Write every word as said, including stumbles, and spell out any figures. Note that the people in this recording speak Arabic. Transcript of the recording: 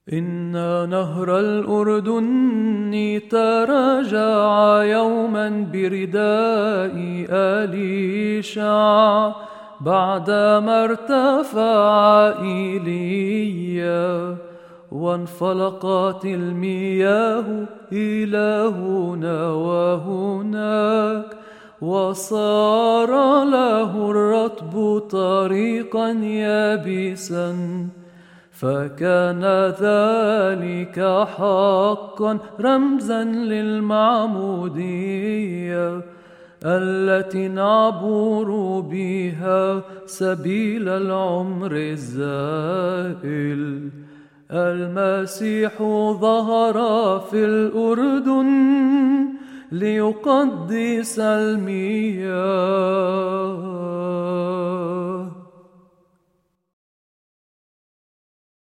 إن نهر الأردن تراجع يوما برداء أليشع بعدما ارتفع إيليا، وانفلقت المياه إلى هنا وهناك، وصار له الرطب طريقا يابسا. فكان ذلك حقا رمزا للمعمودية التي نعبر بها سبيل العمر الزائل. المسيح ظهر في الأردن ليقدس المياه.